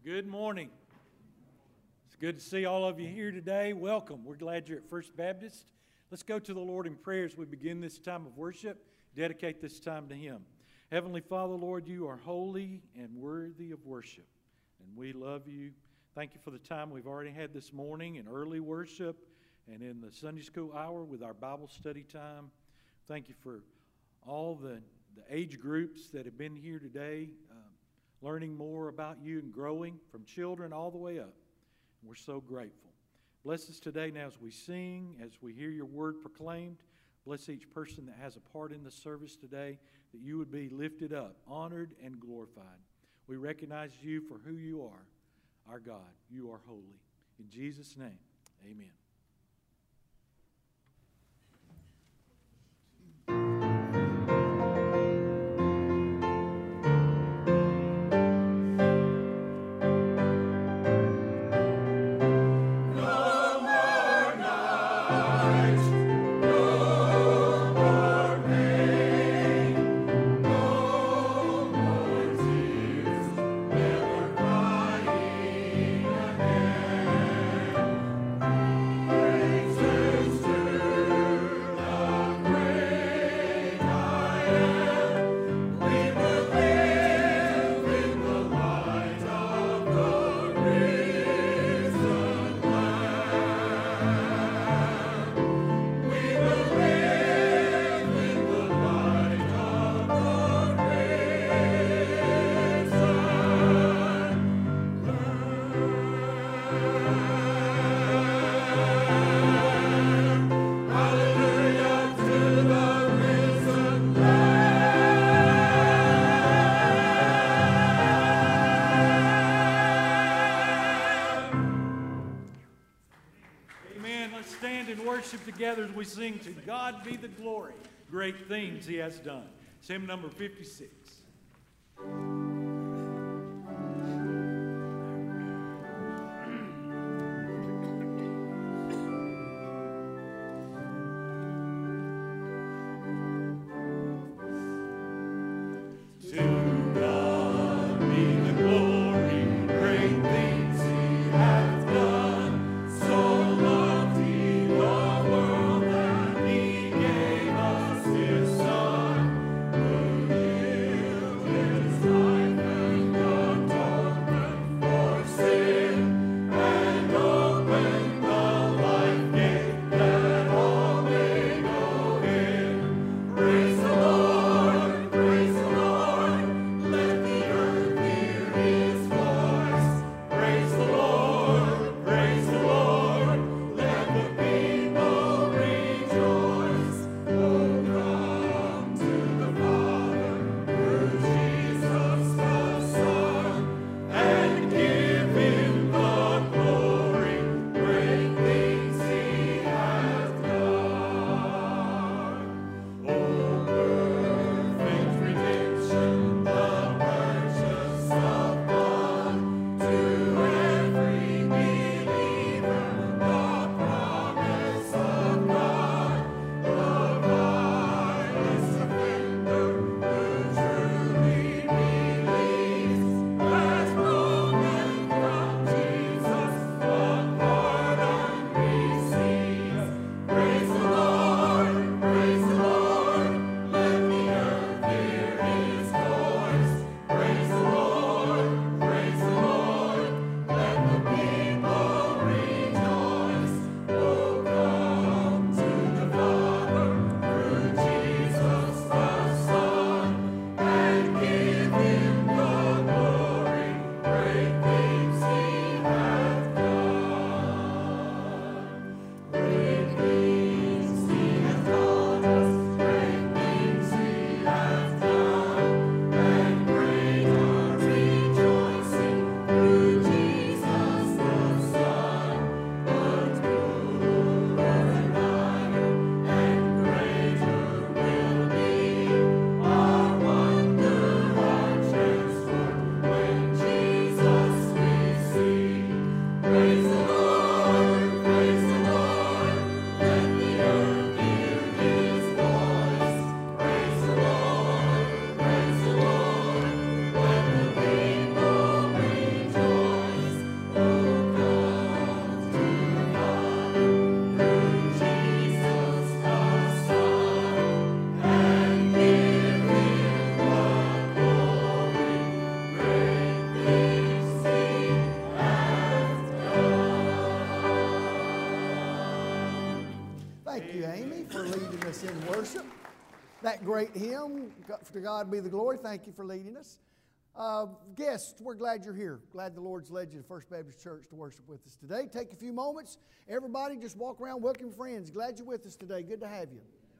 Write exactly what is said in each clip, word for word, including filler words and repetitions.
Good morning. It's good to see all of you here today. Welcome. We're glad you're at First Baptist. Let's go to the Lord in prayer as we begin this time of worship. Dedicate this time to Him. Heavenly Father, Lord, you are holy and worthy of worship, and we love you. Thank you for the time we've already had this morning in early worship and in the Sunday school hour with our Bible study time. Thank you for all the, the age groups that have been here today, um, learning more about you and growing from children all the way up. We're so grateful. Bless us today now as we sing, as we hear your word proclaimed. Bless each person that has a part in the service today, that you would be lifted up, honored, and glorified. We recognize you for who you are, our God. You are holy. In Jesus' name, amen. Together as we sing "To God Be the Glory, Great Things He Has Done." It's hymn number fifty-six. Son, who yielded his life. leading us in worship. That great hymn, "To God Be the Glory," thank you for leading us. Uh, guests, we're glad you're here. Glad the Lord's led you to First Baptist Church to worship with us today. Take a few moments. Everybody just walk around, welcome friends. Glad you're with us today. Good to have you.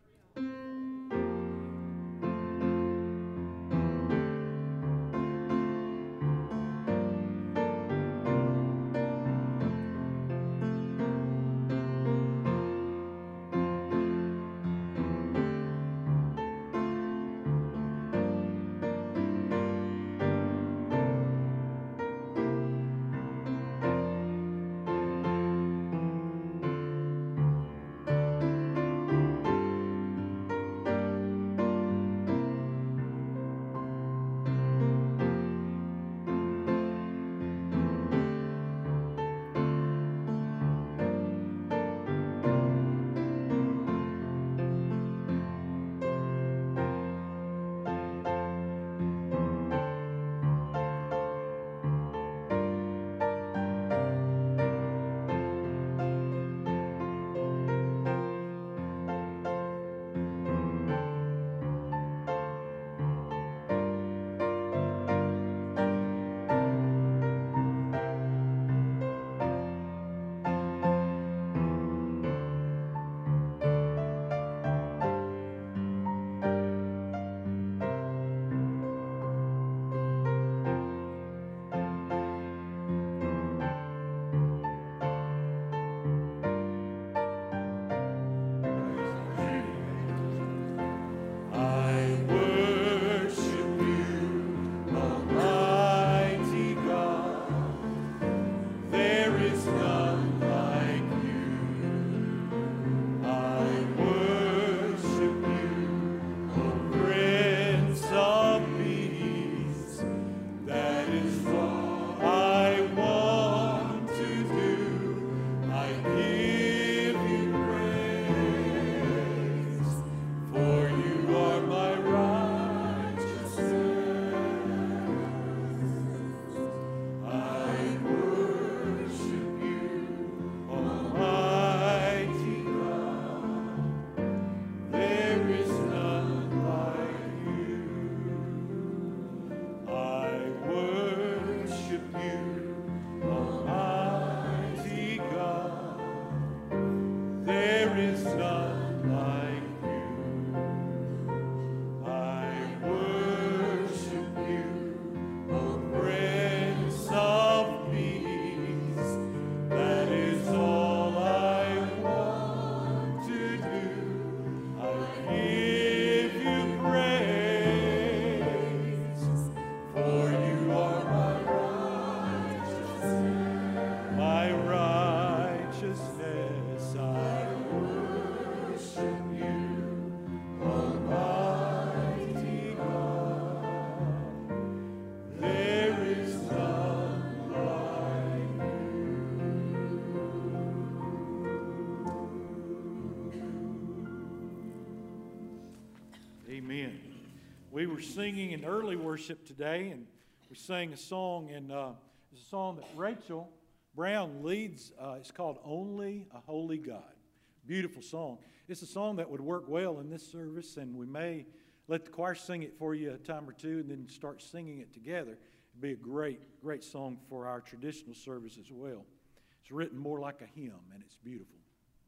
Amen. We were singing in early worship today, and we sang a song, and uh, it's a song that Rachel Brown leads. Uh, it's called "Only a Holy God." Beautiful song. It's a song that would work well in this service, and we may let the choir sing it for you a time or two, and then start singing it together. It'd be a great, great song for our traditional service as well. It's written more like a hymn, and it's beautiful.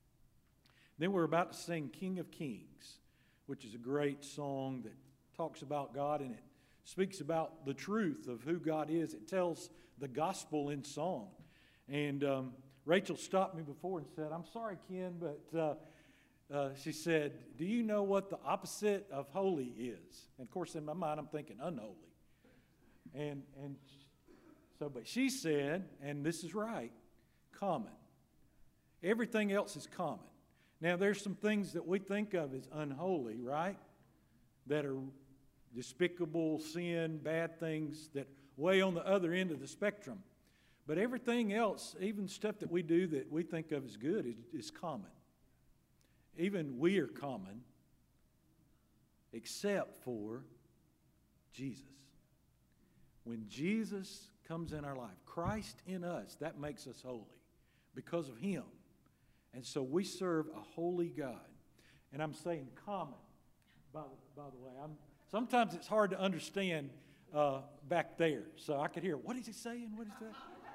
Then we're about to sing "King of Kings," which is a great song that talks about God, and it speaks about the truth of who God is. It tells the gospel in song. And um, Rachel stopped me before and said, "I'm sorry, Ken, but uh, uh, she said, do you know what the opposite of holy is?" And of course, in my mind, I'm thinking unholy. And, and so, but she said, and this is right, common. Everything else is common. Now, there's some things that we think of as unholy, right? That are despicable, sin, bad things that weigh on the other end of the spectrum. But everything else, even stuff that we do that we think of as good, is, is common. Even we are common, except for Jesus. When Jesus comes in our life, Christ in us, that makes us holy because of Him. And so we serve a holy God. And I'm saying common, by the, by the way. I'm, sometimes it's hard to understand uh, back there. So I could hear, what is he saying? What is that?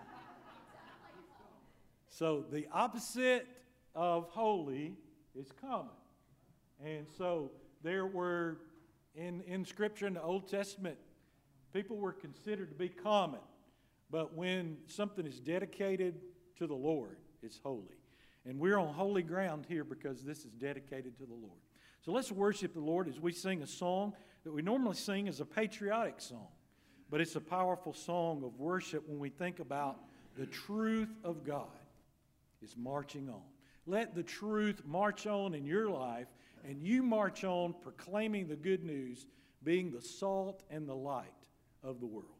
So the opposite of holy is common. And so there were, in, in Scripture in the Old Testament, people were considered to be common. But when something is dedicated to the Lord, it's holy. And we're on holy ground here because this is dedicated to the Lord. So let's worship the Lord as we sing a song that we normally sing as a patriotic song. But it's a powerful song of worship when we think about the truth of God is marching on. Let the truth march on in your life, and you march on proclaiming the good news, being the salt and the light of the world.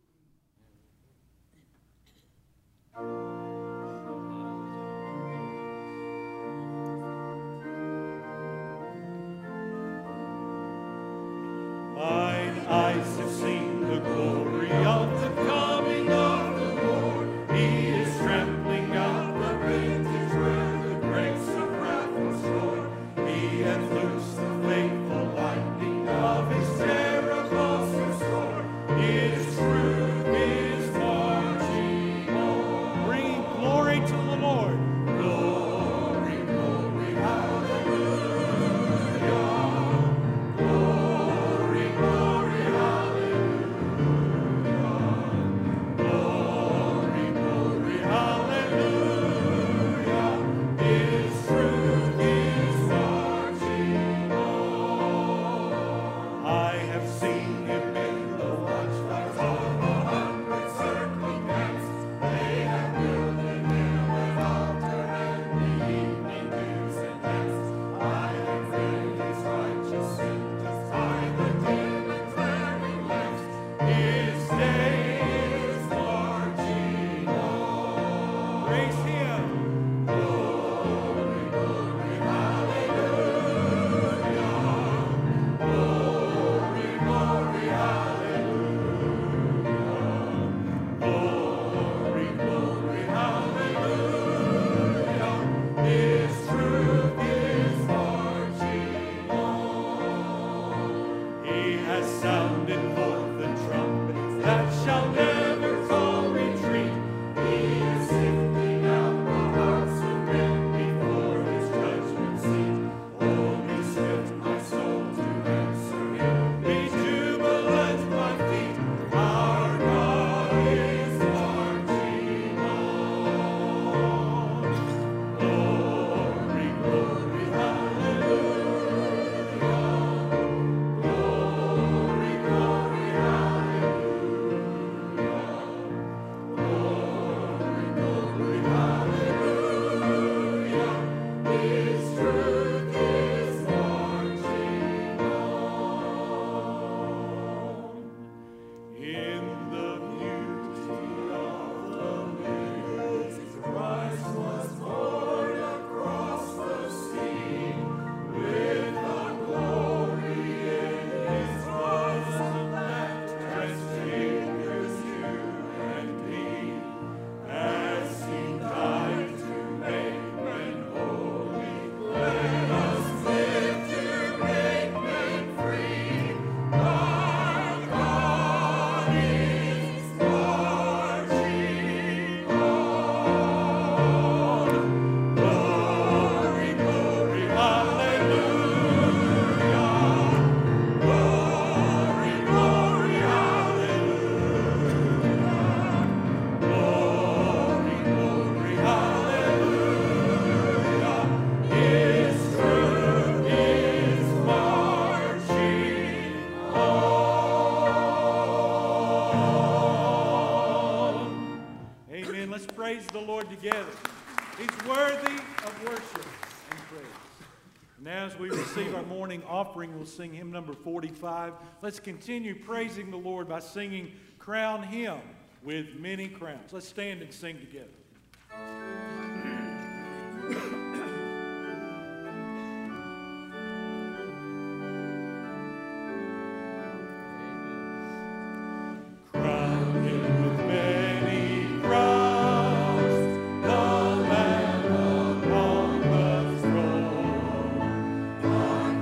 Mine eyes have seen the glory of the coming of the Lord. He is trampling out the vintage where the grapes of wrath were stored. He hath loosed the faithful lightning of his terrible sword. His truth is marching on. Bringing glory to the Lord. Glory, glory, hallelujah. Glory, glory, hallelujah. Glory, glory, hallelujah. His truth is marching on. I have seen him in the watchfires of a hundred circling camps. They have builded him an altar and the evening dews and lamps. I have read his righteous sentence by the dim and flaring lamps. His day is marching on. Praise him. Glory, glory, hallelujah. Glory, glory, hallelujah. Glory, glory, hallelujah. His truth is marching on. He has sounded forth the trumpet that shall never call retreat. He is sifting out the hearts of men before his judgment seat. Oh, be swift, my soul, to answer him. Be jubilant, my feet. Our God is marching on. Glory, glory, hallelujah. Glory, glory, hallelujah. Glory, glory, hallelujah. His truth is marching on. In the beauty of the music, Christ was born across the sea. With the glory in his bosom that transfigures you and me. As he died to make men holy, let us live to make men free. Our God is marching on. Glory, glory, hallelujah. Glory, glory, hallelujah. Glory, glory, hallelujah. His truth is marching on. Amen. Let's praise the Lord together. He's worthy of worship and praise. Now as we receive our morning offering, we'll sing hymn number forty-five. Let's continue praising the Lord by singing Crown Him with Many Crowns. Let's stand and sing together. Crown him with many crowns, the Lamb upon the throne. On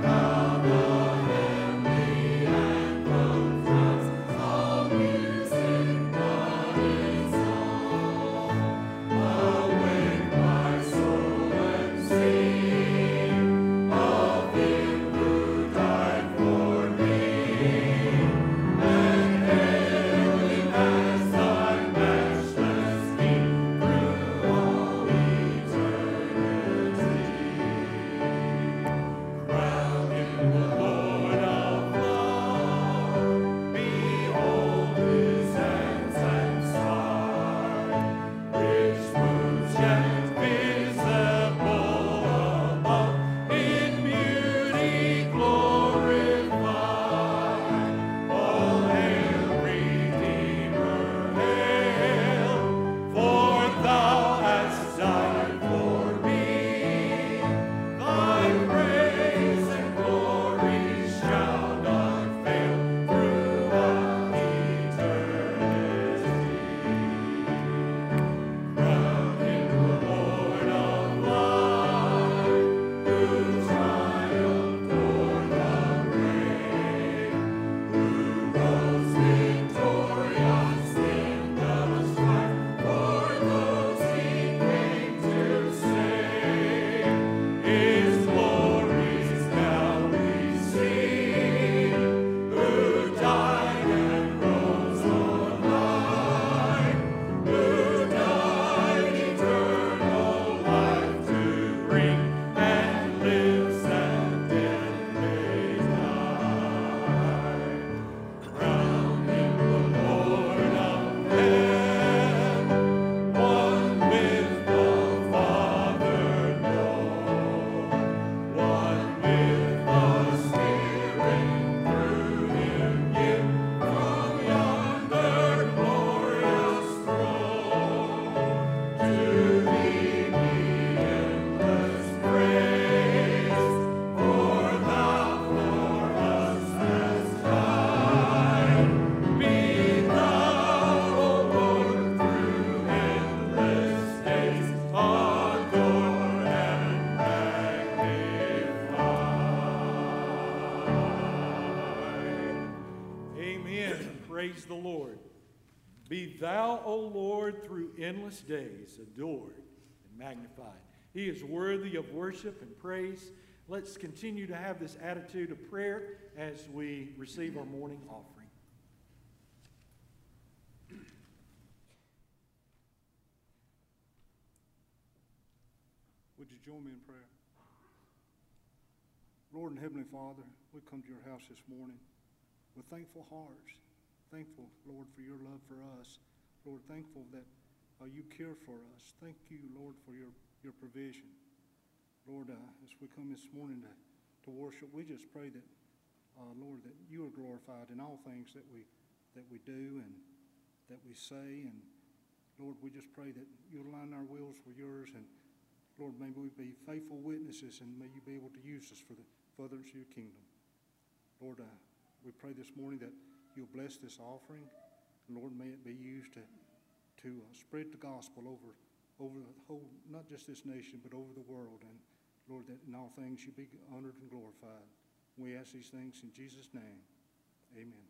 Praise the Lord. Be thou, O Lord, through endless days adored and magnified. He is worthy of worship and praise. Let's continue to have this attitude of prayer as we receive our morning offering. Would you join me in prayer? Lord and Heavenly Father, we come to your house this morning with thankful hearts. Thankful, Lord, for your love for us. Lord, thankful that uh, you care for us. Thank you, Lord, for your, your provision. Lord, uh, as we come this morning to, to worship, we just pray that, uh, Lord, that you are glorified in all things that we that we do and that we say. And Lord, we just pray that you align our wills with yours. And Lord, may we be faithful witnesses, and may you be able to use us for the furtherance of your kingdom. Lord, uh, we pray this morning that you'll bless this offering. And Lord, may it be used to, to uh, spread the gospel over, over the whole, not just this nation, but over the world. And Lord, that in all things you be honored and glorified. We ask these things in Jesus' name. Amen.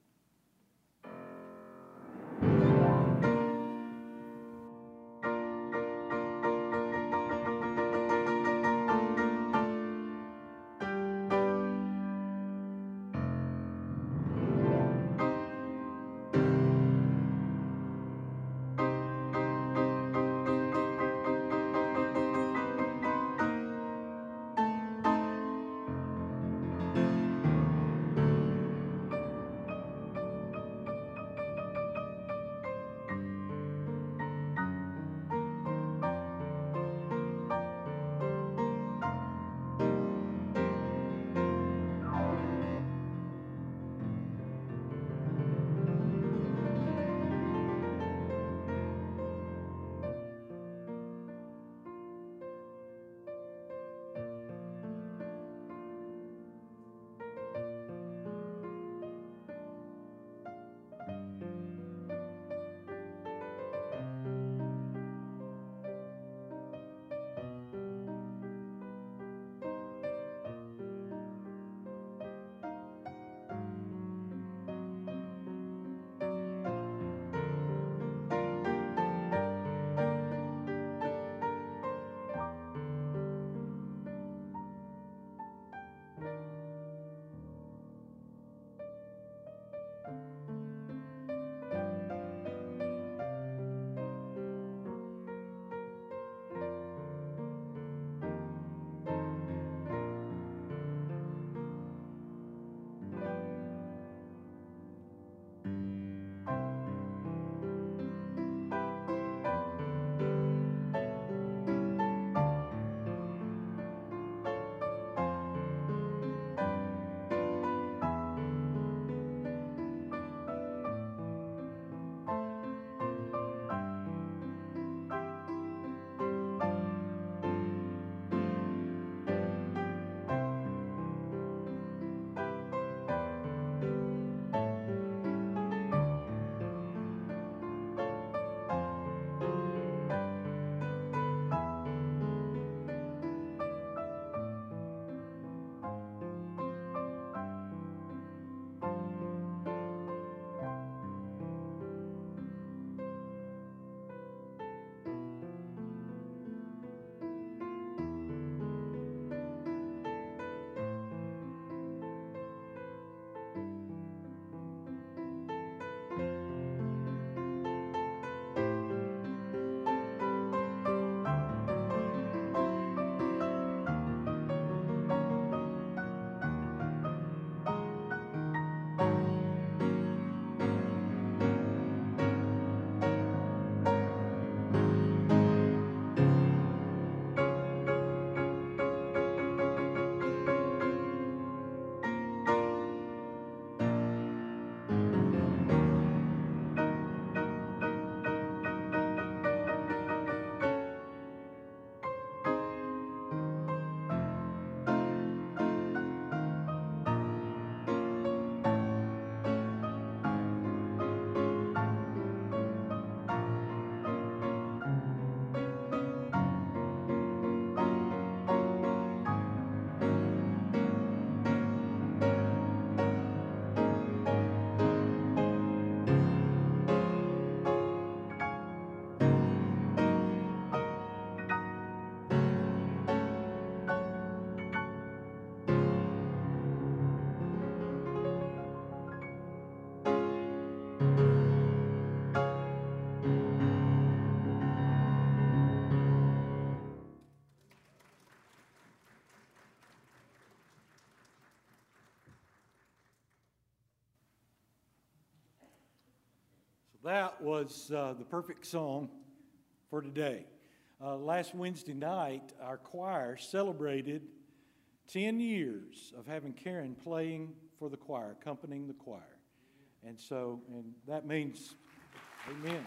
That was uh, the perfect song for today. Uh, last Wednesday night, our choir celebrated ten years of having Karen playing for the choir, accompanying the choir. And so, and that means, amen.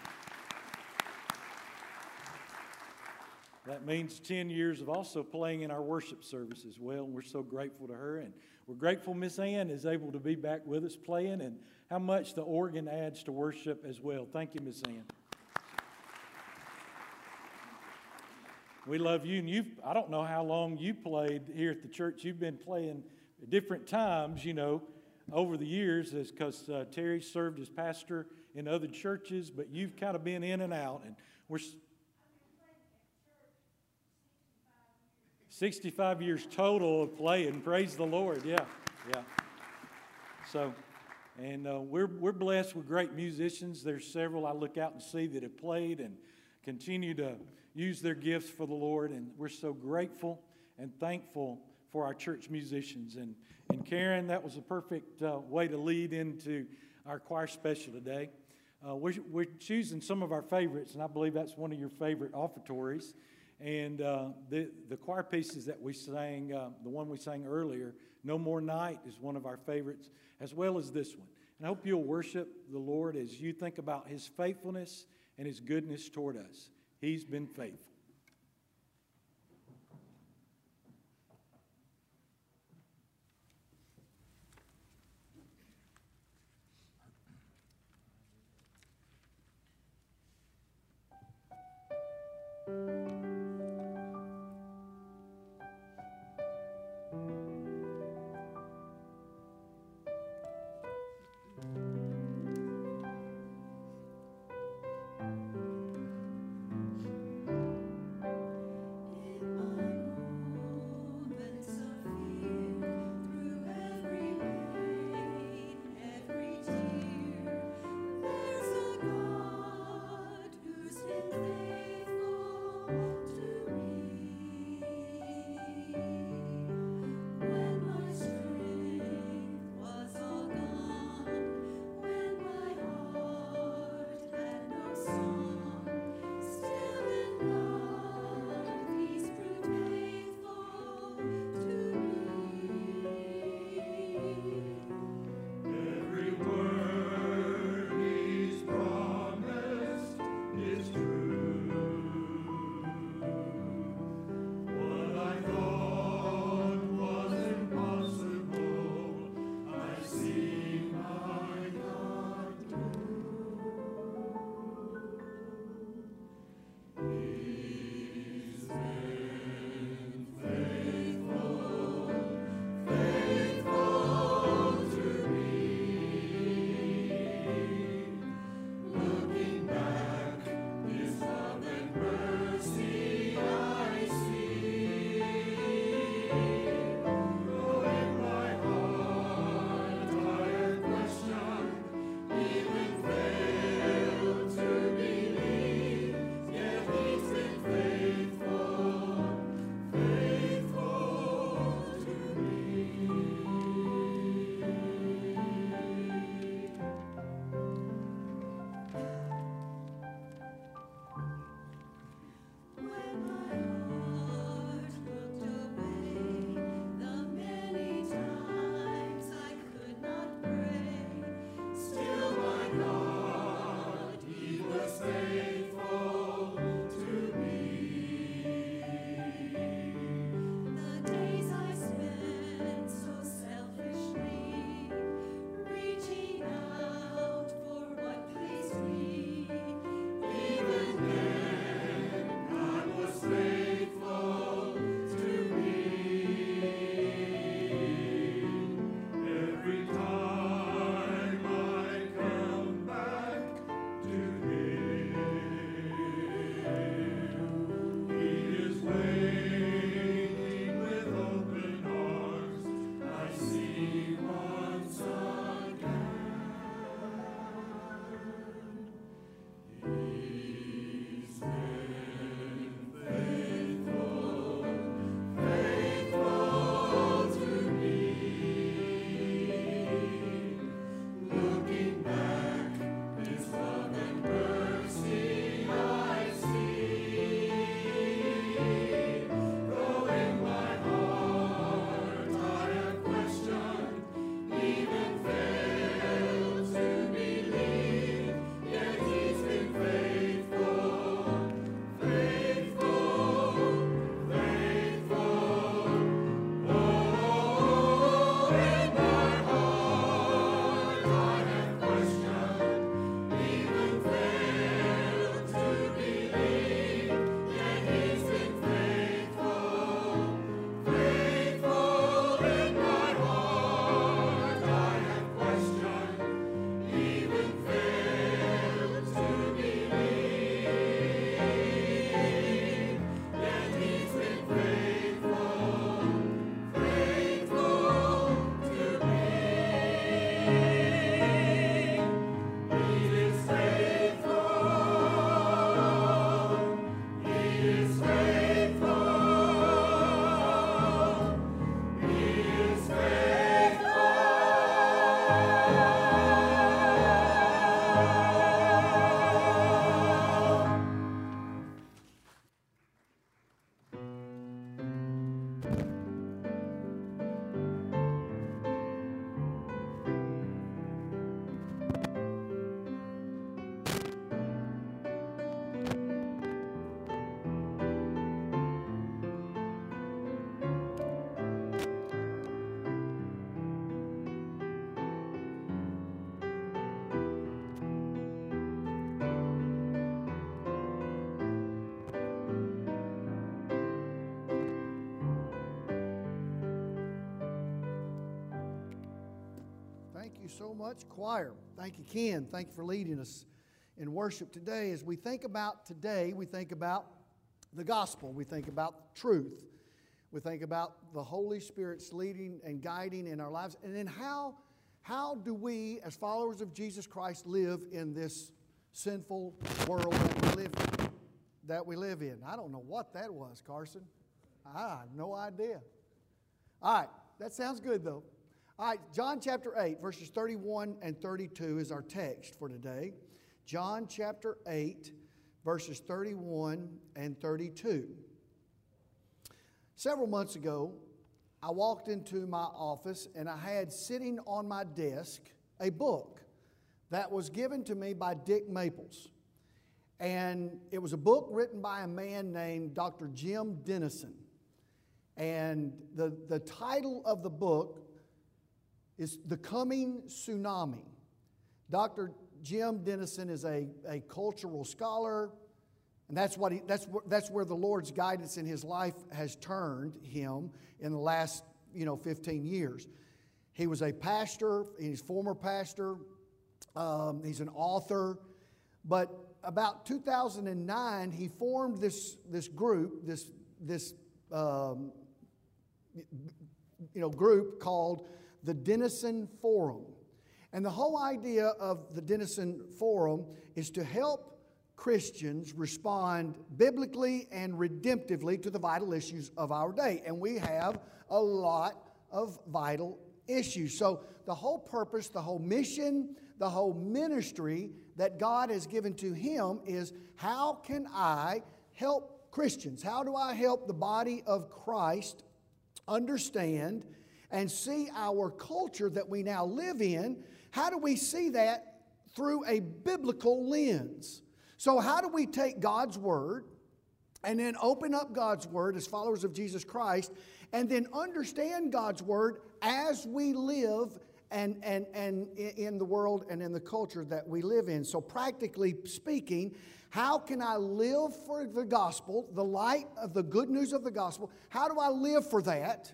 That means ten years of also playing in our worship service as well. And we're so grateful to her. And we're grateful Miss Ann is able to be back with us playing, and how much the organ adds to worship as well. Thank you, Miss Ann. We love you. And you've, I don't know how long you played here at the church. You've been playing at different times, you know, over the years, because uh, Terry served as pastor in other churches, but you've kind of been in and out. And we're sixty-five years total of playing. Praise the Lord. Yeah, yeah. So, and uh, we're we're blessed with great musicians. There's several I look out and see that have played and continue to use their gifts for the Lord, and we're so grateful and thankful for our church musicians. And and Karen, that was a perfect uh, way to lead into our choir special today. Uh, we're we're choosing some of our favorites, and I believe that's one of your favorite offertories. And uh, the, the choir pieces that we sang, uh, the one we sang earlier, No More Night, is one of our favorites, as well as this one. And I hope you'll worship the Lord as you think about His faithfulness and His goodness toward us. He's been faithful. Thank you so much, choir. Thank you, Ken. Thank you for leading us in worship today. As we think about today, we think about the gospel. We think about truth. We think about the Holy Spirit's leading and guiding in our lives. And then how, how do we, as followers of Jesus Christ, live in this sinful world that we live in? That we live in. I don't know what that was, Carson. I have no idea. All right, that sounds good though. All right, John chapter eight, verses thirty-one and thirty-two is our text for today. John chapter eight, verses thirty-one and thirty-two. Several months ago, I walked into my office and I had sitting on my desk a book that was given to me by Dick Maples. And it was a book written by a man named Doctor Jim Denison. And the, the title of the book is The Coming Tsunami. Doctor Jim Denison is a, a cultural scholar, and that's, what he, that's, that's where the Lord's guidance in his life has turned him in the last you know, fifteen years. He was a pastor, he's a former pastor, um, he's an author, but about two thousand nine, he formed this, this group, this, this um, you know, group called the Denison Forum. And the whole idea of the Denison Forum is to help Christians respond biblically and redemptively to the vital issues of our day. And we have a lot of vital issues. So the whole purpose, the whole mission, the whole ministry that God has given to him is, how can I help Christians? How do I help the body of Christ understand and see our culture that we now live in? How do we see that through a biblical lens? So how do we take God's Word and then open up God's Word as followers of Jesus Christ and then understand God's Word as we live and, and, and in the world and in the culture that we live in? So practically speaking, how can I live for the gospel, the light of the good news of the gospel? How do I live for that?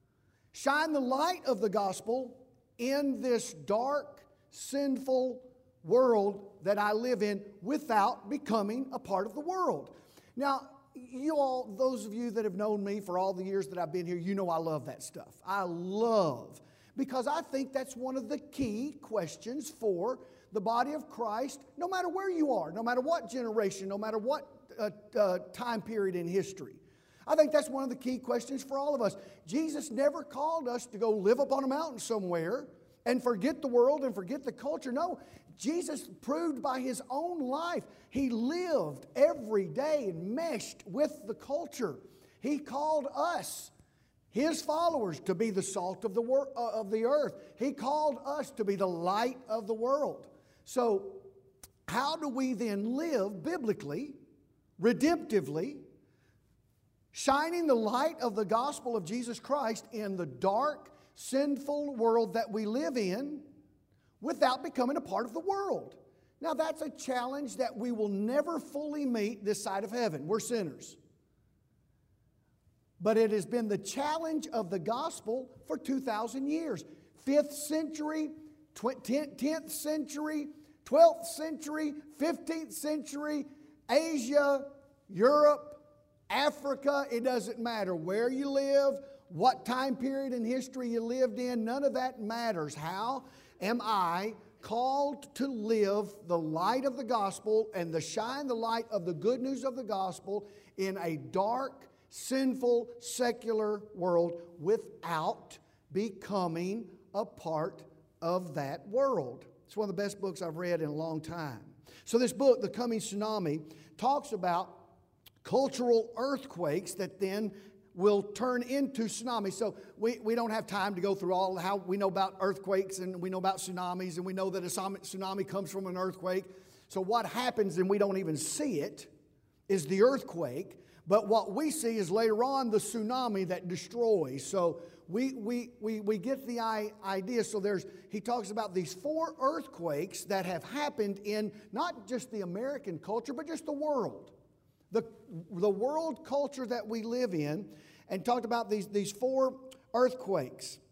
Shine the light of the gospel in this dark, sinful world that I live in without becoming a part of the world. Now, you all, those of you that have known me for all the years that I've been here, you know I love that stuff. I love, because I think that's one of the key questions for the body of Christ, no matter where you are, no matter what generation, no matter what uh, uh, time period in history. I think that's one of the key questions for all of us. Jesus never called us to go live up on a mountain somewhere and forget the world and forget the culture. No, Jesus proved by his own life. He lived every day and meshed with the culture. He called us, his followers, to be the salt of the, wor- uh, of the earth. He called us to be the light of the world. So how do we then live biblically, redemptively, shining the light of the gospel of Jesus Christ in the dark, sinful world that we live in without becoming a part of the world? Now, that's a challenge that we will never fully meet this side of heaven. We're sinners. But it has been the challenge of the gospel for two thousand years. fifth century, tenth century, twelfth century, fifteenth century, Asia, Europe, Africa, it doesn't matter where you live, what time period in history you lived in, none of that matters. How am I called to live the light of the gospel and to shine the light of the good news of the gospel in a dark, sinful, secular world without becoming a part of that world? It's one of the best books I've read in a long time. So this book, The Coming Tsunami, talks about cultural earthquakes that then will turn into tsunamis. So we, we don't have time to go through all how we know about earthquakes and we know about tsunamis and we know that a tsunami comes from an earthquake. So what happens, and we don't even see it, is the earthquake. But what we see is later on the tsunami that destroys. So we we we, we get the idea. So there's he talks about these four earthquakes that have happened in not just the American culture, but just the world. The, the world culture that we live in, and talked about these, these four earthquakes.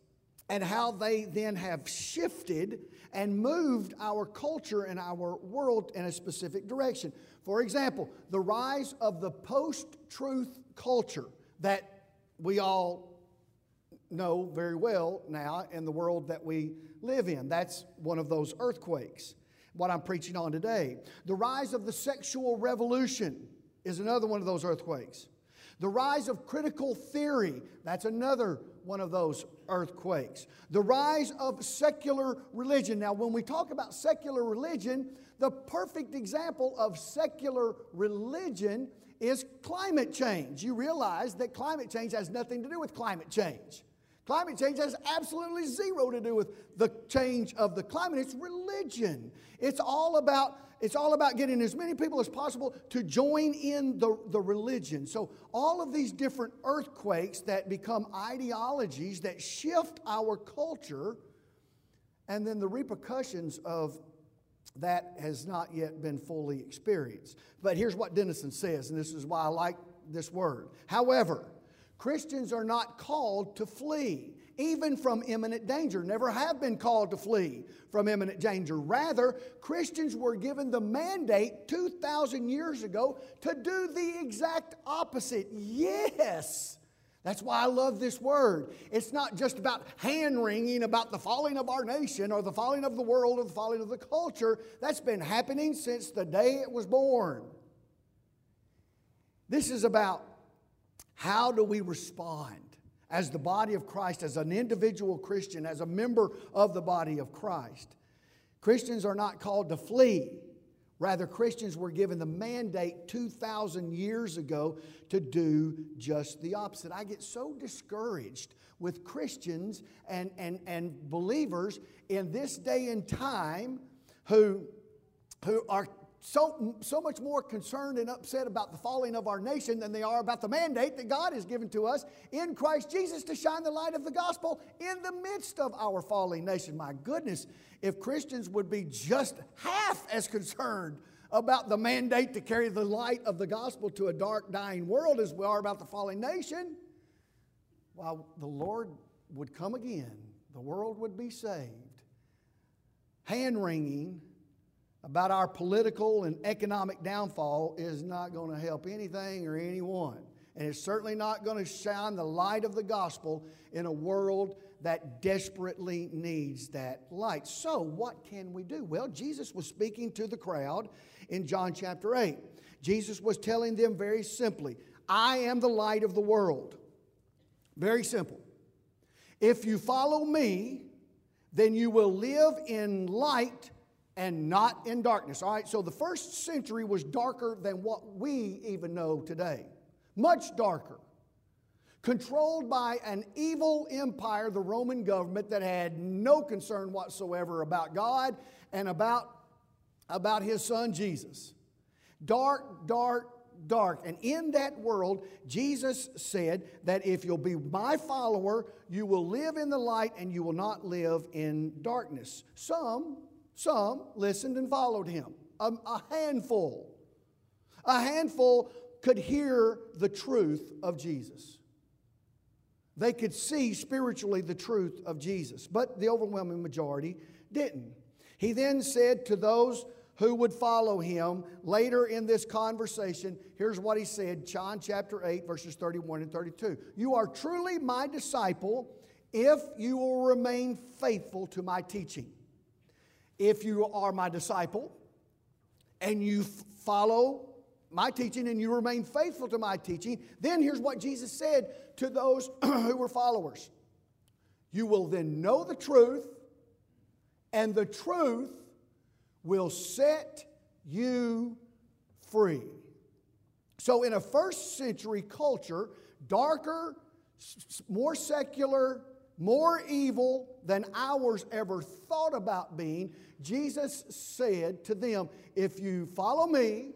and how they then have shifted and moved our culture and our world in a specific direction. For example, the rise of the post-truth culture that we all know very well now in the world that we live in. That's one of those earthquakes, what I'm preaching on today. The rise of the sexual revolution is another one of those earthquakes. The rise of critical theory, that's another one of those earthquakes. The rise of secular religion. Now, when we talk about secular religion, the perfect example of secular religion is climate change. You realize that climate change has nothing to do with climate change. Climate change has absolutely zero to do with the change of the climate. It's religion. It's all about It's all about getting as many people as possible to join in the, the religion. So all of these different earthquakes that become ideologies that shift our culture, and then the repercussions of that has not yet been fully experienced. But here's what Denison says, and this is why I like this word. However, Christians are not called to flee, even from imminent danger. Never have been called to flee from imminent danger. Rather, Christians were given the mandate two thousand years ago to do the exact opposite. Yes! That's why I love this word. It's not just about hand-wringing about the falling of our nation or the falling of the world or the falling of the culture. That's been happening since the day it was born. This is about how do we respond as the body of Christ, as an individual Christian, as a member of the body of Christ. Christians are not called to flee. Rather, Christians were given the mandate two thousand years ago to do just the opposite. I get so discouraged with Christians and, and, and believers in this day and time who, who are So, so much more concerned and upset about the falling of our nation than they are about the mandate that God has given to us in Christ Jesus to shine the light of the gospel in the midst of our falling nation. My goodness, if Christians would be just half as concerned about the mandate to carry the light of the gospel to a dark, dying world as we are about the falling nation, while the Lord would come again, the world would be saved. Hand-wringing about our political and economic downfall is not going to help anything or anyone. And it's certainly not going to shine the light of the gospel in a world that desperately needs that light. So what can we do? Well, Jesus was speaking to the crowd in John chapter eight. Jesus was telling them very simply, I am the light of the world. Very simple. If you follow me, then you will live in light and not in darkness. All right, so the first century was darker than what we even know today. Much darker. Controlled by an evil empire, the Roman government, that had no concern whatsoever about God and about, about His Son Jesus. Dark, dark, dark. And in that world, Jesus said that if you'll be my follower, you will live in the light and you will not live in darkness. Some... Some listened and followed him. A, a handful. A handful could hear the truth of Jesus. They could see spiritually the truth of Jesus, but the overwhelming majority didn't. He then said to those who would follow him later in this conversation, here's what he said, John chapter eight, verses thirty-one and thirty-two. You are truly my disciple if you will remain faithful to my teaching. If you are my disciple and you follow my teaching and you remain faithful to my teaching, then here's what Jesus said to those who were followers. You will then know the truth, and the truth will set you free. So in a first century culture, darker, more secular, more evil than ours ever thought about being, Jesus said to them, if you follow me,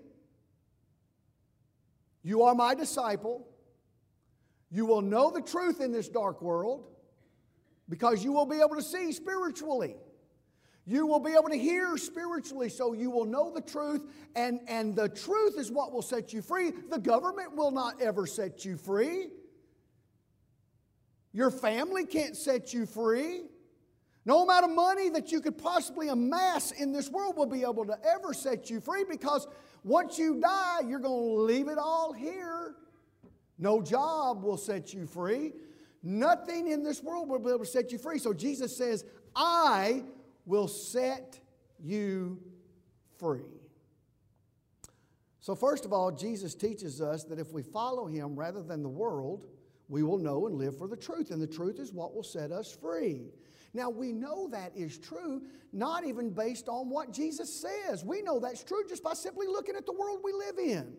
you are my disciple, you will know the truth in this dark world because you will be able to see spiritually. You will be able to hear spiritually, so you will know the truth, and, and the truth is what will set you free. The government will not ever set you free. Your family can't set you free. No amount of money that you could possibly amass in this world will be able to ever set you free, because once you die, you're going to leave it all here. No job will set you free. Nothing in this world will be able to set you free. So Jesus says, I will set you free. So first of all, Jesus teaches us that if we follow Him rather than the world, we will know and live for the truth. And the truth is what will set us free. Now, we know that is true, not even based on what Jesus says. We know that's true just by simply looking at the world we live in.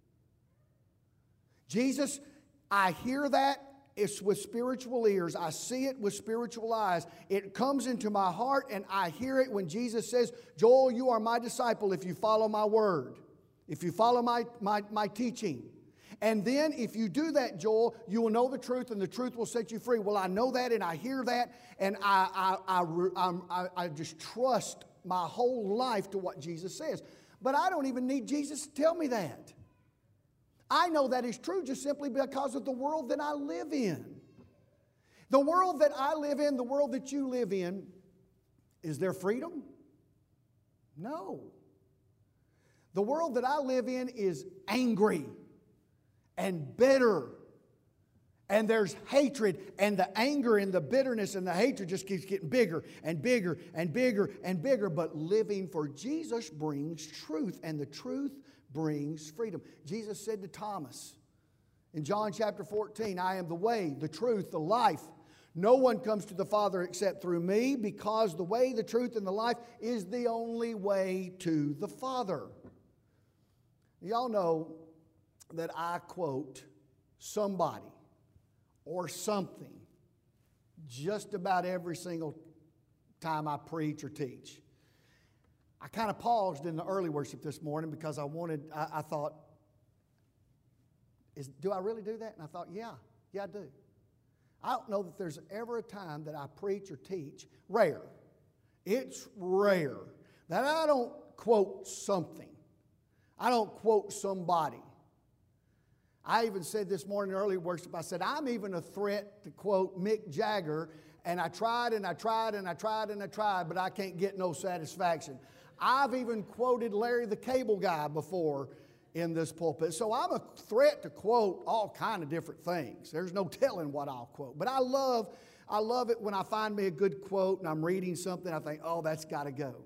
Jesus, I hear that. It's with spiritual ears. I see it with spiritual eyes. It comes into my heart, and I hear it when Jesus says, Joel, you are my disciple if you follow my word, if you follow my, my, my teaching. And then if you do that, Joel, you will know the truth, and the truth will set you free. Well, I know that, and I hear that, and I, I, I, I, I just trust my whole life to what Jesus says. But I don't even need Jesus to tell me that. I know that is true just simply because of the world that I live in. The world that I live in, the world that you live in, is there freedom? No. The world that I live in is angry and bitter, and there's hatred, and the anger and the bitterness and the hatred just keeps getting bigger and bigger and bigger and bigger. But living for Jesus brings truth, and the truth brings freedom. Jesus said to Thomas in John chapter fourteen, I am the way, the truth, the life. No one comes to the Father except through me, because the way, the truth, and the life is the only way to the Father. Y'all know that I quote somebody or something just about every single time I preach or teach. I kind of paused in the early worship this morning because I wanted, I, I thought, is, do I really do that? And I thought, yeah, yeah, I do. I don't know that there's ever a time that I preach or teach, rare, it's rare, that I don't quote something. I don't quote somebody. I even said this morning in early worship, I said, I'm even a threat to quote Mick Jagger, and I tried and I tried and I tried and I tried, but I can't get no satisfaction. I've even quoted Larry the Cable Guy before in this pulpit. So I'm a threat to quote all kind of different things. There's no telling what I'll quote. But I love, I love it when I find me a good quote and I'm reading something, I think, oh, that's got to go.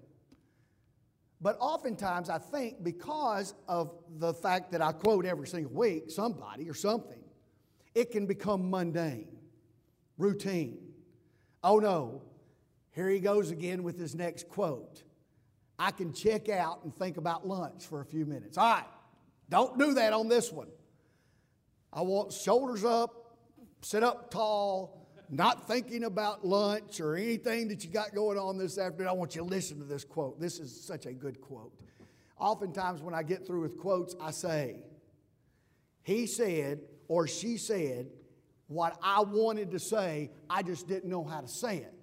But oftentimes I think because of the fact that I quote every single week somebody or something, it can become mundane, routine. Oh no, here he goes again with his next quote. I can check out and think about lunch for a few minutes. All right, don't do that on this one. I want shoulders up, sit up tall, not thinking about lunch or anything that you got going on this afternoon. I want you to listen to this quote. This is such a good quote. Oftentimes when I get through with quotes, I say, he said or she said what I wanted to say, I just didn't know how to say it.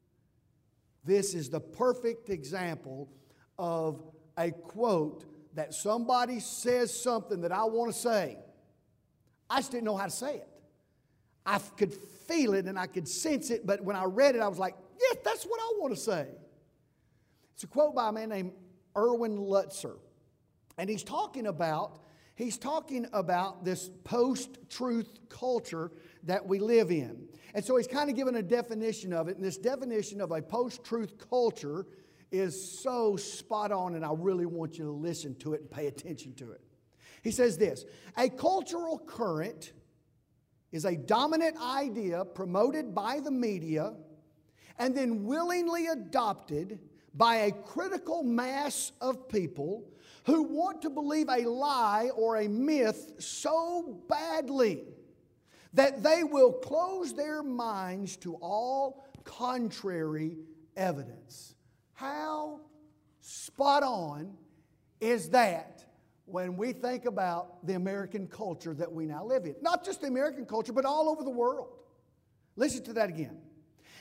This is the perfect example of a quote that somebody says something that I want to say. I just didn't know how to say it. I could feel it and I could sense it, but when I read it, I was like, yes, that's what I want to say. It's a quote by a man named Erwin Lutzer. And he's talking about, he's talking about this post-truth culture that we live in. And so he's kind of given a definition of it, and this definition of a post-truth culture is so spot on, and I really want you to listen to it and pay attention to it. He says this, a cultural current is a dominant idea promoted by the media and then willingly adopted by a critical mass of people who want to believe a lie or a myth so badly that they will close their minds to all contrary evidence. How spot on is that when we think about the American culture that we now live in? Not just the American culture, but all over the world. Listen to that again.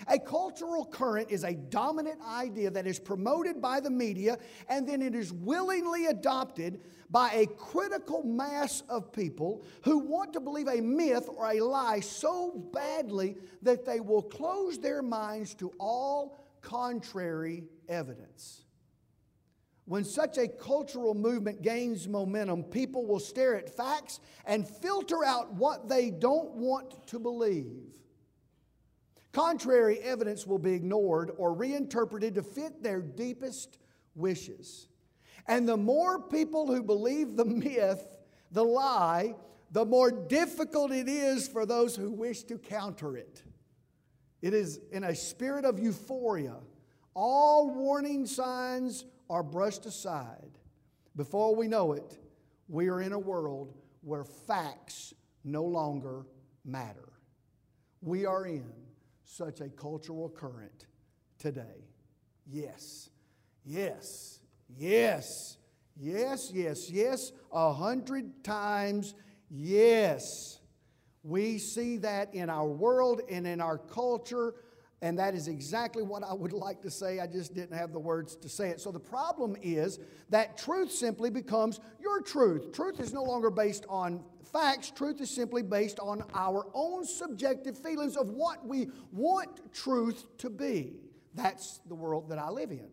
A cultural current is a dominant idea that is promoted by the media and then it is willingly adopted by a critical mass of people who want to believe a myth or a lie so badly that they will close their minds to all contrary evidence. When such a cultural movement gains momentum, people will stare at facts and filter out what they don't want to believe. Contrary evidence will be ignored or reinterpreted to fit their deepest wishes. And the more people who believe the myth, the lie, the more difficult it is for those who wish to counter it. It is in a spirit of euphoria. All warning signs are brushed aside. Before we know it, we are in a world where facts no longer matter. We are in such a cultural current today. Yes, yes, yes, yes, yes, yes, a hundred times yes. We see that in our world and in our culture. And that is exactly what I would like to say. I just didn't have the words to say it. So the problem is that truth simply becomes your truth. Truth is no longer based on facts. Truth is simply based on our own subjective feelings of what we want truth to be. That's the world that I live in.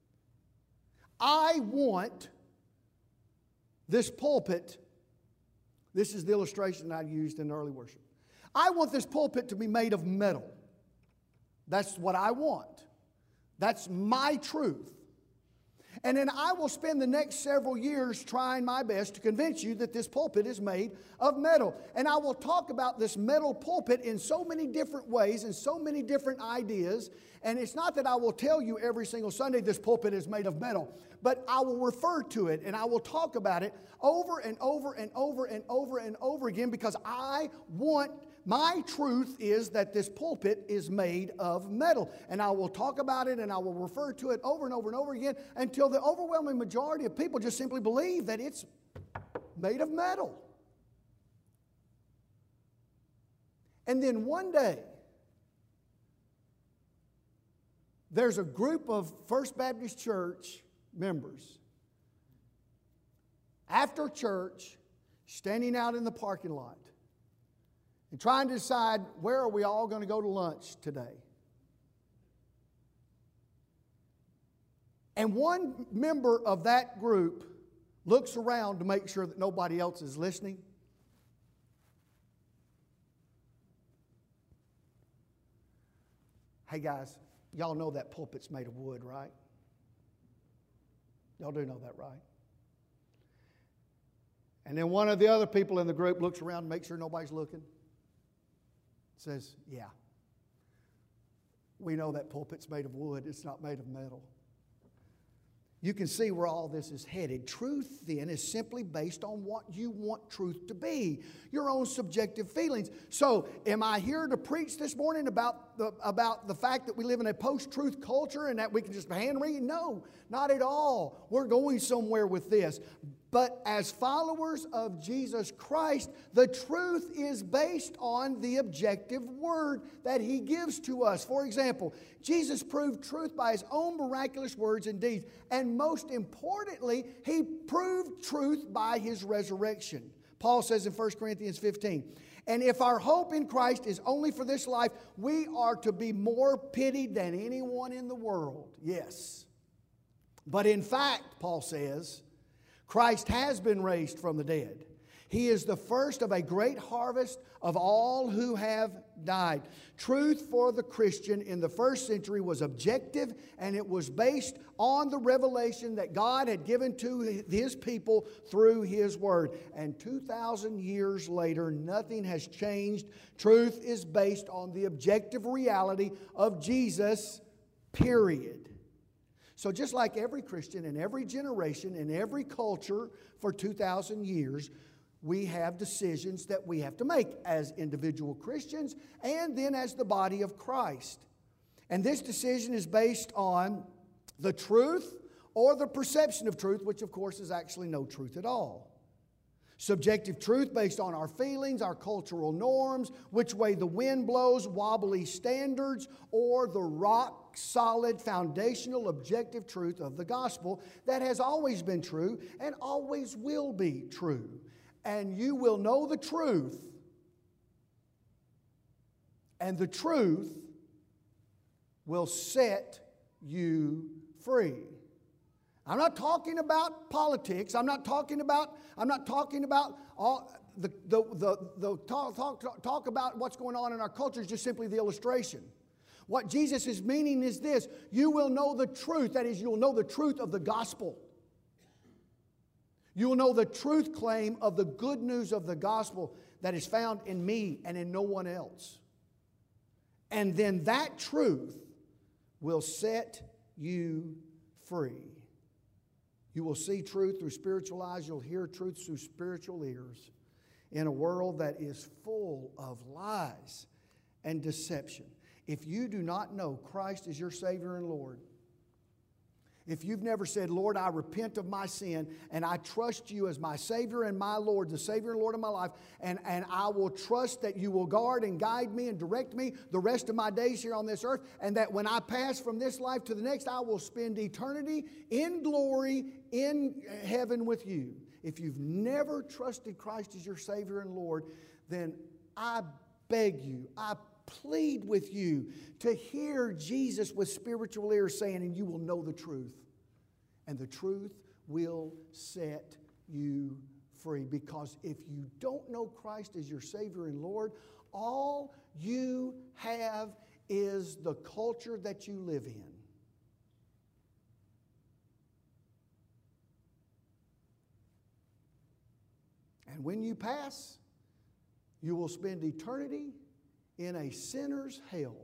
I want this pulpit. This is the illustration I used in early worship. I want this pulpit to be made of metal. That's what I want. That's my truth. And then I will spend the next several years trying my best to convince you that this pulpit is made of metal. And I will talk about this metal pulpit in so many different ways and so many different ideas. And it's not that I will tell you every single Sunday this pulpit is made of metal, but I will refer to it and I will talk about it over and over and over and over and over again because I want My truth is that this pulpit is made of metal. And I will talk about it and I will refer to it over and over and over again until the overwhelming majority of people just simply believe that it's made of metal. And then one day, there's a group of First Baptist Church members after church standing out in the parking lot and trying to decide where are we all going to go to lunch today. And one member of that group looks around to make sure that nobody else is listening. Hey guys, y'all know that pulpit's made of wood, right? Y'all do know that, right? And then one of the other people in the group looks around to make sure nobody's looking. Says, yeah, we know that pulpit's made of wood. It's not made of metal. You can see where all this is headed. Truth, then, is simply based on what you want truth to be, your own subjective feelings. So, am I here to preach this morning about the, about the fact that we live in a post-truth culture and that we can just hand read? No, not at all. We're going somewhere with this. But as followers of Jesus Christ, the truth is based on the objective word that He gives to us. For example, Jesus proved truth by His own miraculous words and deeds. And most importantly, He proved truth by His resurrection. Paul says in First Corinthians fifteen, and if our hope in Christ is only for this life, we are to be more pitied than anyone in the world. Yes. But in fact, Paul says, Christ has been raised from the dead. He is the first of a great harvest of all who have died. Truth for the Christian in the first century was objective, and it was based on the revelation that God had given to His people through His Word. And two thousand years later, nothing has changed. Truth is based on the objective reality of Jesus, period. So just like every Christian in every generation, in every culture for two thousand years, we have decisions that we have to make as individual Christians and then as the body of Christ. And this decision is based on the truth or the perception of truth, which of course is actually no truth at all. Subjective truth based on our feelings, our cultural norms, which way the wind blows, wobbly standards, or the rock-solid, foundational, objective truth of the gospel that has always been true and always will be true. And you will know the truth, and the truth will set you free. I'm not talking about politics. I'm not talking about, I'm not talking about all the, the, the, the talk, talk, talk about what's going on in our culture is just simply the illustration. What Jesus is meaning is this: you will know the truth. That is, you'll know the truth of the gospel. You will know the truth claim of the good news of the gospel that is found in me and in no one else. And then that truth will set you free. You will see truth through spiritual eyes. You'll hear truth through spiritual ears in a world that is full of lies and deception. If you do not know Christ as your Savior and Lord, if you've never said, Lord, I repent of my sin and I trust you as my Savior and my Lord, the Savior and Lord of my life, and, and I will trust that you will guard and guide me and direct me the rest of my days here on this earth, and that when I pass from this life to the next, I will spend eternity in glory in heaven with you. If you've never trusted Christ as your Savior and Lord, then I beg you, I plead with you to hear Jesus with spiritual ears saying, and you will know the truth. And the truth will set you free. Because if you don't know Christ as your Savior and Lord, all you have is the culture that you live in. And when you pass, you will spend eternity in a sinner's hell.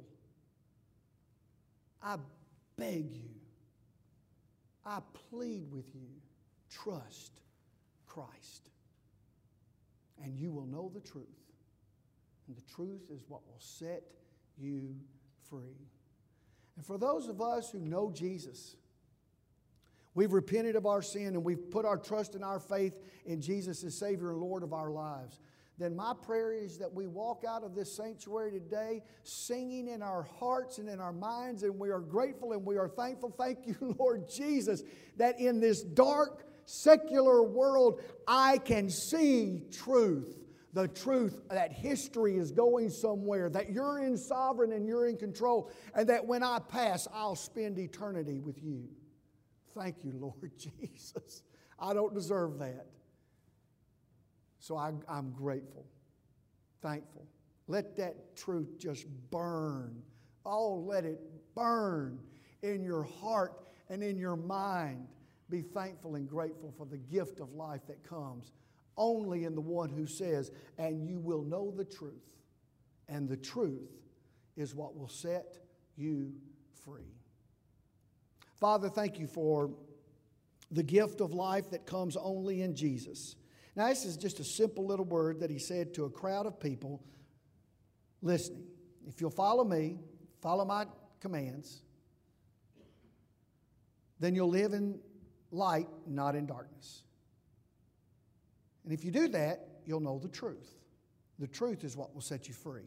I beg you, I plead with you, trust Christ. And you will know the truth. And the truth is what will set you free. And for those of us who know Jesus, we've repented of our sin and we've put our trust and our faith in Jesus as Savior and Lord of our lives, then my prayer is that we walk out of this sanctuary today singing in our hearts and in our minds, and we are grateful and we are thankful. Thank you, Lord Jesus, that in this dark, secular world, I can see truth. The truth that history is going somewhere, that you're in sovereign and you're in control, and that when I pass, I'll spend eternity with you. Thank you, Lord Jesus. I don't deserve that. So I, I'm grateful, thankful. Let that truth just burn. Oh, let it burn in your heart and in your mind. Be thankful and grateful for the gift of life that comes only in the one who says, and you will know the truth, and the truth is what will set you free. Father, thank you for the gift of life that comes only in Jesus. Now, this is just a simple little word that he said to a crowd of people listening. If you'll follow me, follow my commands, then you'll live in light, not in darkness. And if you do that, you'll know the truth. The truth is what will set you free.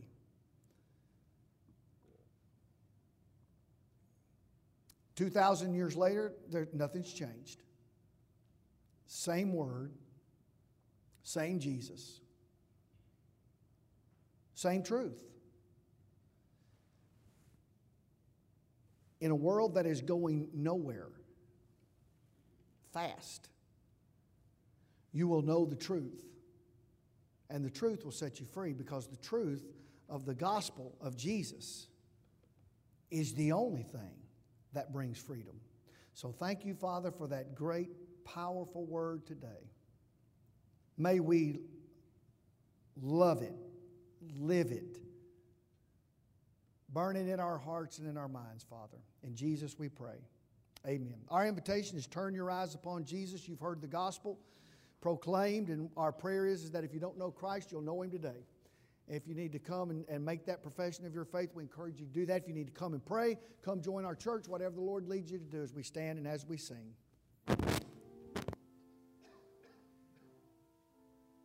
Two thousand years later, there, nothing's changed. Same word. Same Jesus. Same truth. In a world that is going nowhere fast, you will know the truth. And the truth will set you free, because the truth of the gospel of Jesus is the only thing that brings freedom. So thank you, Father, for that great, powerful word today. May we love it, live it, burn it in our hearts and in our minds, Father. In Jesus we pray. Amen. Our invitation is turn your eyes upon Jesus. You've heard the gospel proclaimed, and our prayer is, is that if you don't know Christ, you'll know Him today. If you need to come and, and make that profession of your faith, we encourage you to do that. If you need to come and pray, come join our church, whatever the Lord leads you to do as we stand and as we sing.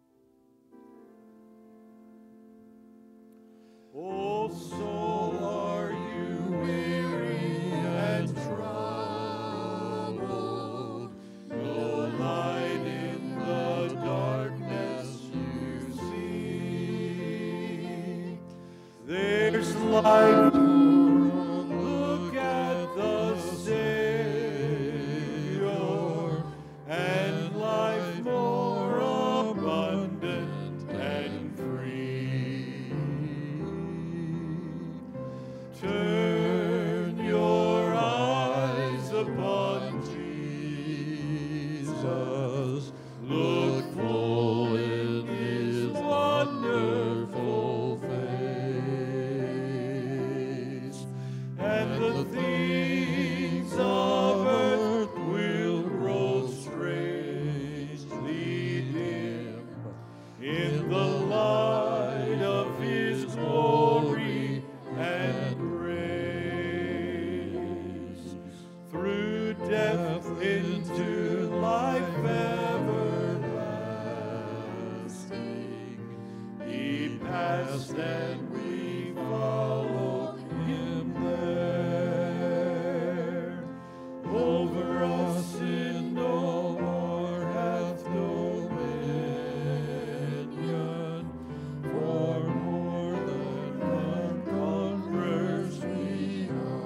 life more. Look at the Savior, and life more abundant and free. Turn your eyes upon Jesus. Look full in His wonderful face, and the things of earth will grow strangely dim in the light of His glory and grace. Through death into life everlasting, He passed and we follow Him there. Over us sin no more hath dominion, for more than conquerors we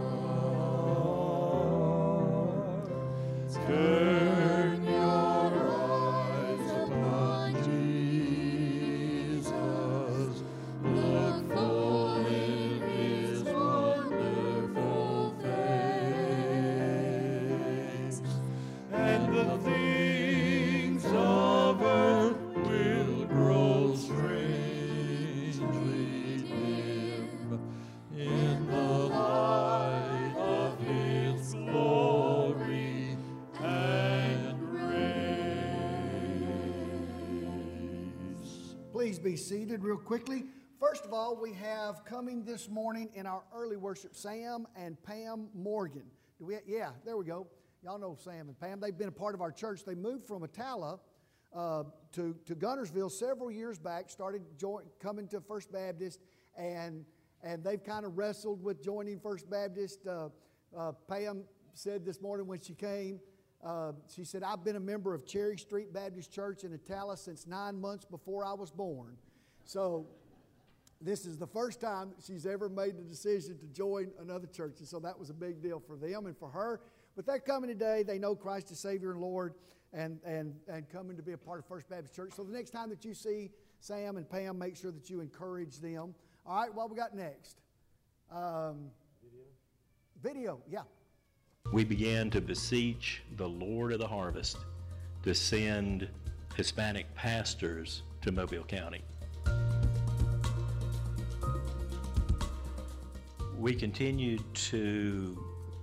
are. Turn your eyes upon Jesus. Look full in His wonderful face, and the things of earth will grow strangely dim in the light of His glory and grace. Please be seated real quickly. First of all, we have coming this morning in our early worship Sam and Pam Morgan. Do we? Yeah, there we go. Y'all know Sam and Pam. They've been a part of our church. They moved from Attala uh, to, to Gunnersville several years back, started join, coming to First Baptist, and, and they've kind of wrestled with joining First Baptist. Uh, uh, Pam said this morning when she came, uh, she said, I've been a member of Cherry Street Baptist Church in Attala since nine months before I was born. So this is the first time that she's ever made the decision to join another church. And so that was a big deal for them and for her. But they're coming today. They know Christ as Savior and Lord, and, and, and coming to be a part of First Baptist Church. So the next time that you see Sam and Pam, make sure that you encourage them. All right, what we got next? Um, video. Video, yeah. We began to beseech the Lord of the harvest to send Hispanic pastors to Mobile County. We continued to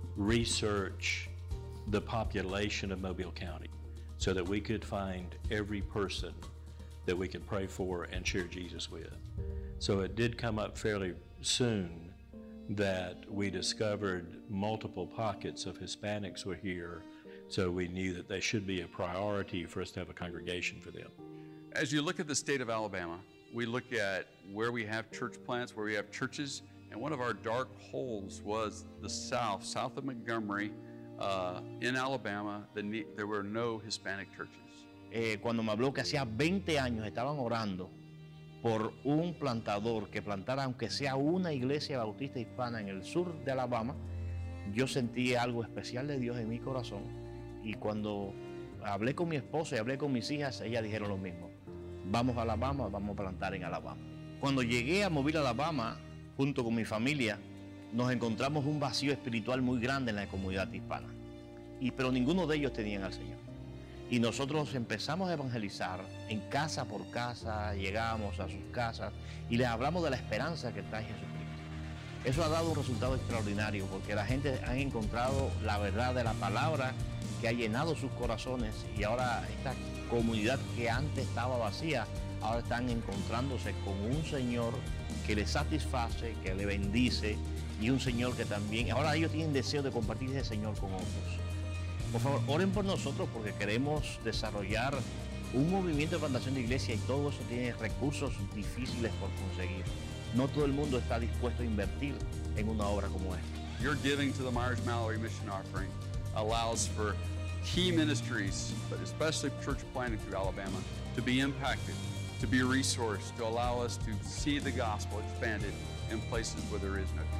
research the population of Mobile County so that we could find every person that we could pray for and share Jesus with. So it did come up fairly soon that we discovered multiple pockets of Hispanics were here, so we knew that they should be a priority for us to have a congregation for them. As you look at the state of Alabama, we look at where we have church plants, where we have churches, and one of our dark holes was the south, south of Montgomery, uh, in Alabama, the, there were no Hispanic churches. Eh, cuando me habló que hacía veinte años estaban orando por un plantador que plantara aunque sea una iglesia bautista hispana en el sur de Alabama, yo sentí algo especial de Dios en mi corazón, y cuando hablé con mi esposa y hablé con mis hijas, ellas dijeron lo mismo: vamos a Alabama, vamos a plantar en Alabama. Cuando llegué a Mobile, Alabama, junto con mi familia, nos encontramos un vacío espiritual muy grande en la comunidad hispana, y, pero ninguno de ellos tenían al Señor. Y nosotros empezamos a evangelizar en casa por casa, llegamos a sus casas y les hablamos de la esperanza que trae Jesucristo. Eso ha dado un resultado extraordinario, porque la gente ha encontrado la verdad de la palabra que ha llenado sus corazones, y ahora esta comunidad que antes estaba vacía, ahora están encontrándose con un Señor que les satisface, que le bendice, y un Señor que también, ahora ellos tienen deseo de compartir ese Señor con otros. Por favor, oren por nosotros, porque queremos desarrollar un movimiento de plantación de iglesia, y todo eso tiene recursos difíciles por conseguir. No todo el mundo está dispuesto a invertir en una obra como esta. Your giving to the Myers-Mallory Mission Offering allows for key ministries, but especially church planting through Alabama, to be impacted, to be resourced, to allow us to see the gospel expanded in places where there is no church.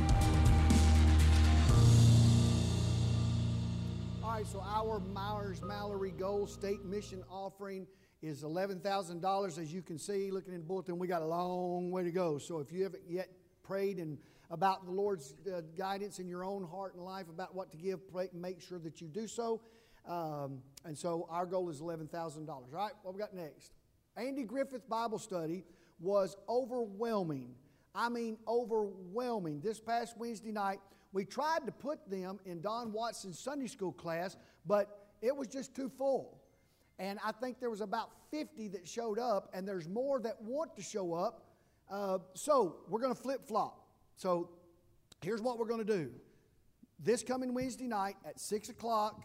All right, so our Myers-Mallory Gold State Mission offering is eleven thousand dollars. As you can see, looking in the bulletin, we got a long way to go. So if you haven't yet prayed and about the Lord's uh, guidance in your own heart and life about what to give, pray, make sure that you do so. Um, and so our goal is eleven thousand dollars. All right, what we got next? Andy Griffith Bible Study was overwhelming. I mean overwhelming. This past Wednesday night, we tried to put them in Don Watson's Sunday school class, but it was just too full. And I think there was about fifty that showed up, and there's more that want to show up. Uh, so we're going to flip-flop. So here's what we're going to do. This coming Wednesday night at six o'clock,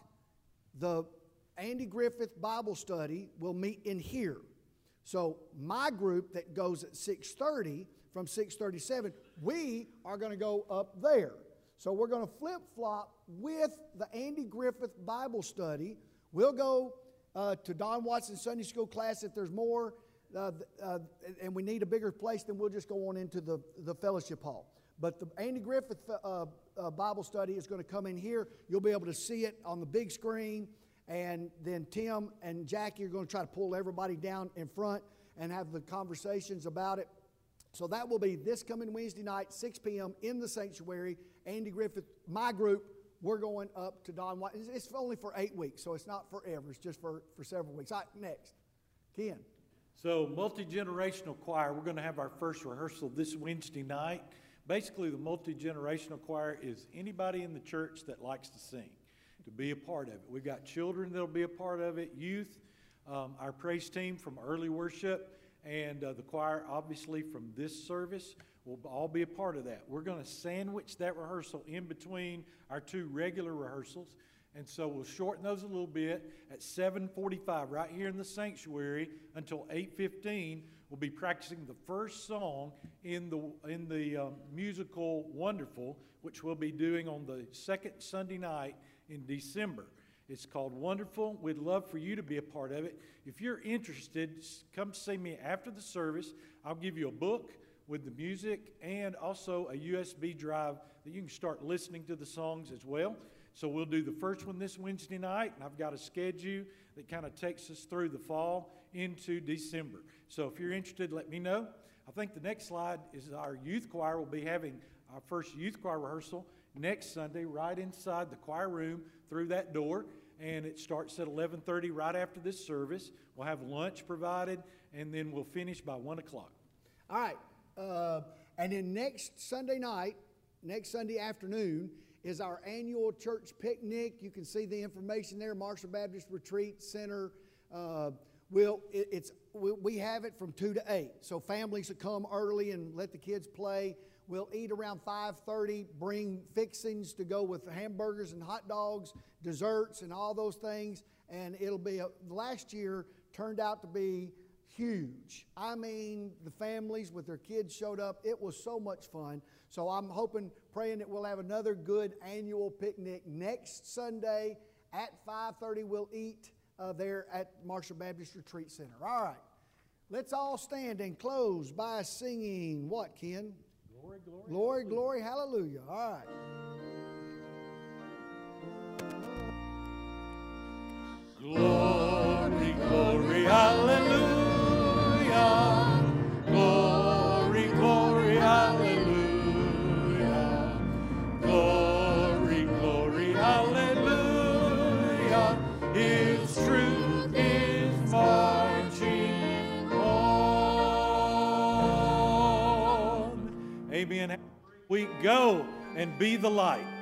the Andy Griffith Bible Study will meet in here. So my group that goes at six thirty, from six thirty-seven, we are going to go up there. So we're going to flip-flop with the Andy Griffith Bible Study. We'll go uh, to Don Watson Sunday School class if there's more, uh, uh, and we need a bigger place, then we'll just go on into the, the fellowship hall. But the Andy Griffith uh, uh, Bible Study is going to come in here. You'll be able to see it on the big screen. And then Tim and Jackie are going to try to pull everybody down in front and have the conversations about it. So that will be this coming Wednesday night, six p.m. in the sanctuary. Andy Griffith, my group, we're going up to Don White. It's only for eight weeks, so it's not forever. It's just for, for several weeks. All right, next. Ken. So multi-generational choir, we're going to have our first rehearsal this Wednesday night. Basically, the multi-generational choir is anybody in the church that likes to sing, to be a part of it. We've got children that'll be a part of it, youth, um, our praise team from early worship, and uh, the choir, obviously, from this service will all be a part of that. We're going to sandwich that rehearsal in between our two regular rehearsals, and so we'll shorten those a little bit. At seven forty-five, right here in the sanctuary, until eight fifteen, we'll be practicing the first song in the in the um, musical Wonderful, which we'll be doing on the second Sunday night in December. It's called Wonderful. We'd love for you to be a part of it. If you're interested, come see me after the service. I'll give you a book with the music and also a U S B drive that you can start listening to the songs as well. So we'll do the first one this Wednesday night, and I've got a schedule that kind of takes us through the fall into December. So if you're interested, let me know. I think the next slide is our youth choir. We'll be having our first youth choir rehearsal next Sunday right inside the choir room through that door, and it starts at eleven thirty right after this service. We'll have lunch provided, and then we'll finish by one o'clock. All right. Uh, and then next Sunday night, next Sunday afternoon, is our annual church picnic. You can see the information there, Marshall Baptist Retreat Center. Uh, we'll, it, it's, we, we have it from two to eight. So families will come early and let the kids play. We'll eat around five thirty, bring fixings to go with hamburgers and hot dogs, desserts and all those things. And it'll be, a, last year turned out to be huge. I mean, the families with their kids showed up. It was so much fun. So I'm hoping, praying that we'll have another good annual picnic next Sunday at five thirty. We'll eat uh, there at Marshall Baptist Retreat Center. All right. Let's all stand and close by singing what, Ken? Glory, glory, glory, glory, hallelujah. All right. Glory, glory, hallelujah. Glory, glory, hallelujah. Glory, glory, hallelujah. His truth is marching on. Amen. We go and be the light.